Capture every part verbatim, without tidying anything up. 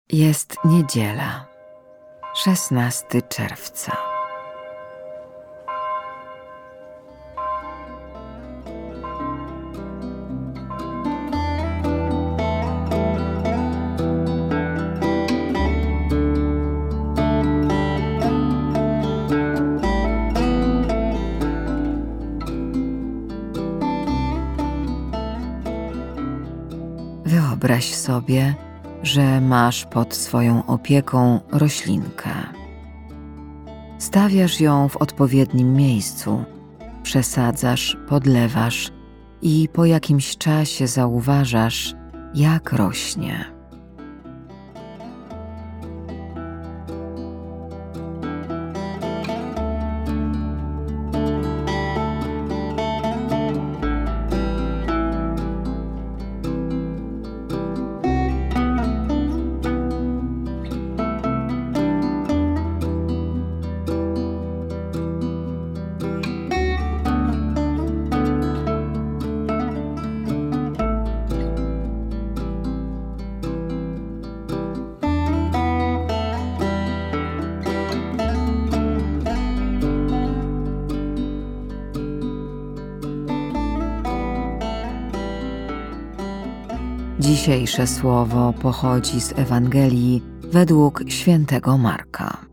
Jest niedziela, szesnastego czerwca. Wyobraź sobie, że masz pod swoją opieką roślinkę. Stawiasz ją w odpowiednim miejscu, przesadzasz, podlewasz i po jakimś czasie zauważasz, jak rośnie. Dzisiejsze słowo pochodzi z Ewangelii według świętego Marka.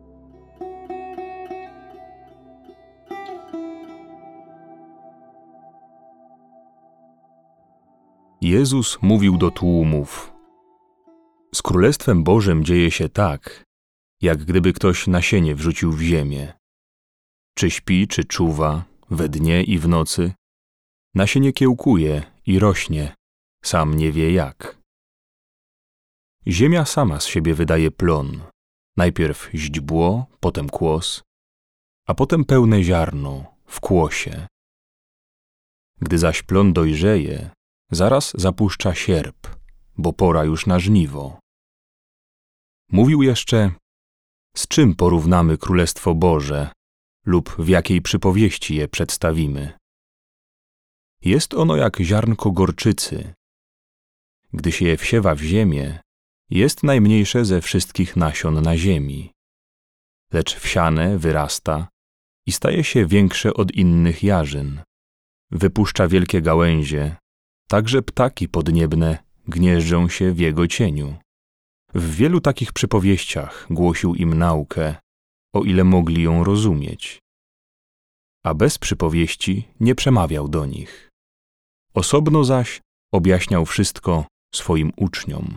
Jezus mówił do tłumów: Z Królestwem Bożym dzieje się tak, jak gdyby ktoś nasienie wrzucił w ziemię. Czy śpi, czy czuwa, we dnie i w nocy, nasienie kiełkuje i rośnie, sam nie wie jak. Ziemia sama z siebie wydaje plon, najpierw źdźbło, potem kłos, a potem pełne ziarno w kłosie. Gdy zaś plon dojrzeje, zaraz zapuszcza sierp, bo pora już na żniwo. Mówił jeszcze: z czym porównamy Królestwo Boże lub w jakiej przypowieści je przedstawimy? Jest ono jak ziarnko gorczycy. Gdy się je wsiewa w ziemię, jest najmniejsze ze wszystkich nasion na ziemi. Lecz wsiane wyrasta i staje się większe od innych jarzyn. Wypuszcza wielkie gałęzie, tak że ptaki podniebne gnieżdżą się w jego cieniu. W wielu takich przypowieściach głosił im naukę, o ile mogli ją rozumieć. A bez przypowieści nie przemawiał do nich. Osobno zaś objaśniał wszystko swoim uczniom.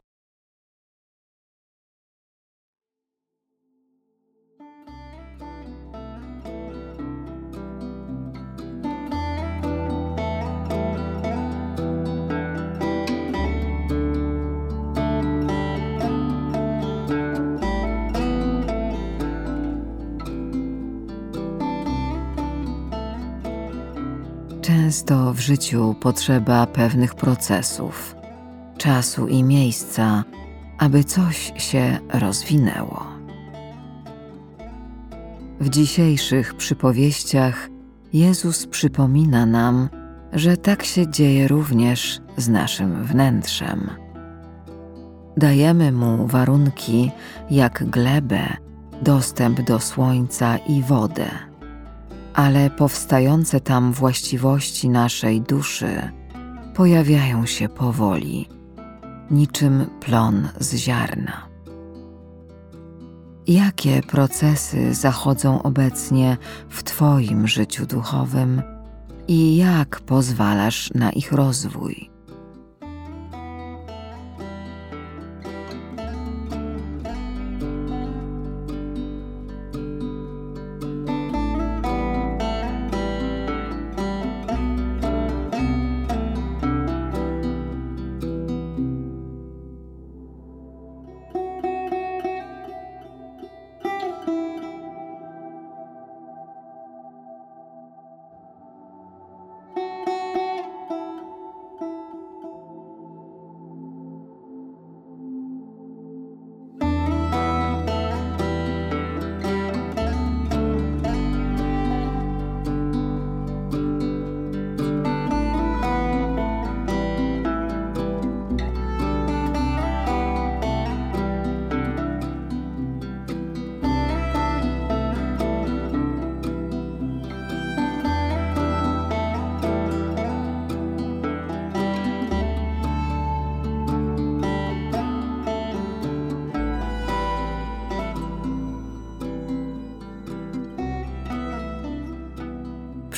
Często w życiu potrzeba pewnych procesów, czasu i miejsca, aby coś się rozwinęło. W dzisiejszych przypowieściach Jezus przypomina nam, że tak się dzieje również z naszym wnętrzem. Dajemy mu warunki jak glebę, dostęp do słońca i wodę, ale powstające tam właściwości naszej duszy pojawiają się powoli, niczym plon z ziarna. Jakie procesy zachodzą obecnie w Twoim życiu duchowym i jak pozwalasz na ich rozwój?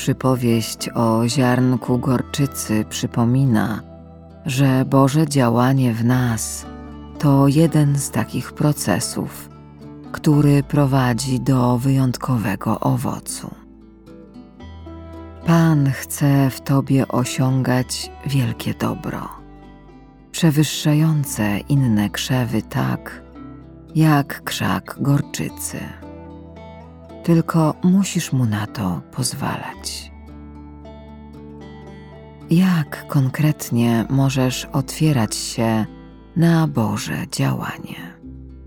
przypowieść o ziarnku gorczycy przypomina, że Boże działanie w nas to jeden z takich procesów, który prowadzi do wyjątkowego owocu. Pan chce w Tobie osiągać wielkie dobro, przewyższające inne krzewy tak, jak krzak gorczycy. Tylko musisz Mu na to pozwalać. Jak konkretnie możesz otwierać się na Boże działanie?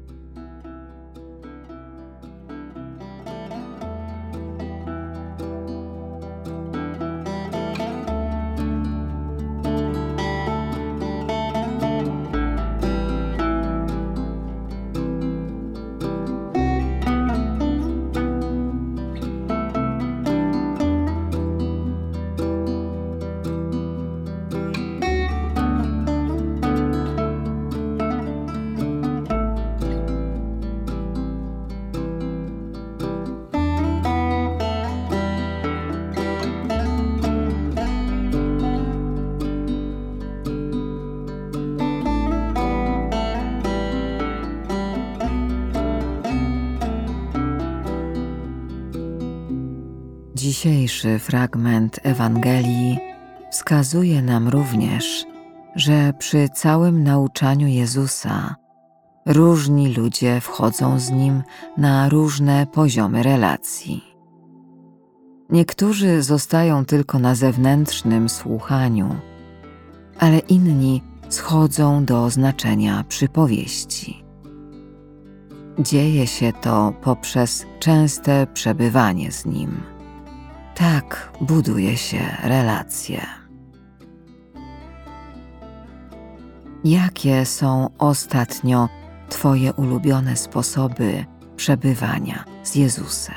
Dzisiejszy fragment Ewangelii wskazuje nam również, że przy całym nauczaniu Jezusa różni ludzie wchodzą z Nim na różne poziomy relacji. Niektórzy zostają tylko na zewnętrznym słuchaniu, ale inni schodzą do znaczenia przypowieści. Dzieje się to poprzez częste przebywanie z Nim. Tak buduje się relacje. Jakie są ostatnio Twoje ulubione sposoby przebywania z Jezusem?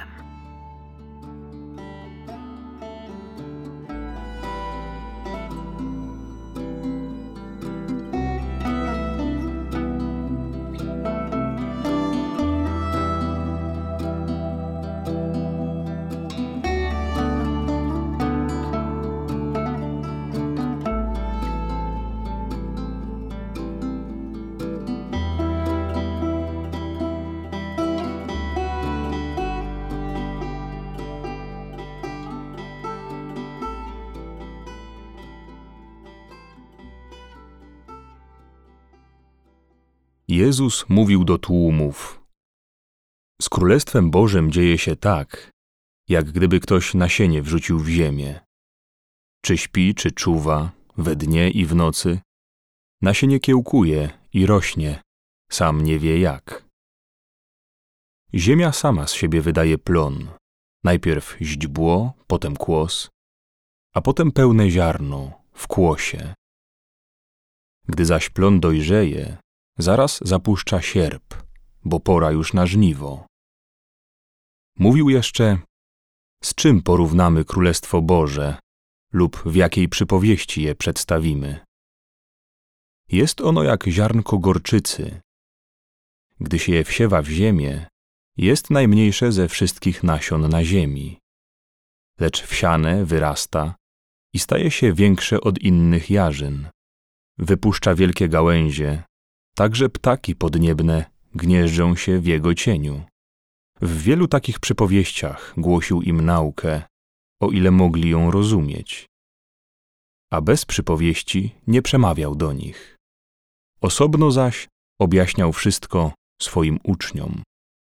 Jezus mówił do tłumów. Z Królestwem Bożym dzieje się tak, jak gdyby ktoś nasienie wrzucił w ziemię. Czy śpi, czy czuwa, we dnie i w nocy, nasienie kiełkuje i rośnie, sam nie wie jak. Ziemia sama z siebie wydaje plon, najpierw źdźbło, potem kłos, a potem pełne ziarno w kłosie. Gdy zaś plon dojrzeje, zaraz zapuszcza sierp, bo pora już na żniwo. Mówił jeszcze, z czym porównamy Królestwo Boże lub w jakiej przypowieści je przedstawimy. Jest ono jak ziarnko gorczycy. Gdy się je wsiewa w ziemię, jest najmniejsze ze wszystkich nasion na ziemi. Lecz wsiane wyrasta i staje się większe od innych jarzyn. Wypuszcza wielkie gałęzie, także ptaki podniebne gnieżdżą się w jego cieniu. W wielu takich przypowieściach głosił im naukę, o ile mogli ją rozumieć. A bez przypowieści nie przemawiał do nich. Osobno zaś objaśniał wszystko swoim uczniom.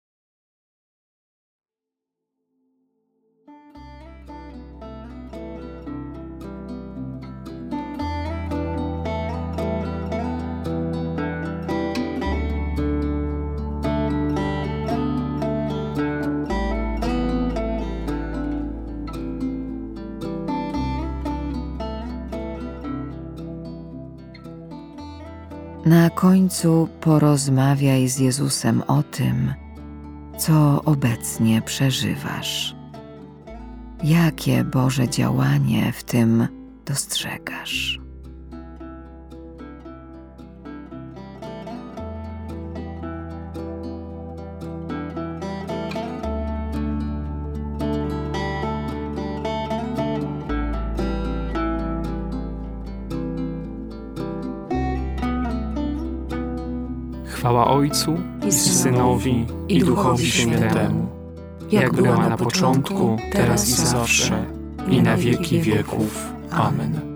Na końcu porozmawiaj z Jezusem o tym, co obecnie przeżywasz. Jakie Boże działanie w tym dostrzegasz? Chwała Ojcu i Synowi i Duchowi Świętemu, jak była na początku, teraz i zawsze, i na wieki wieków. Amen.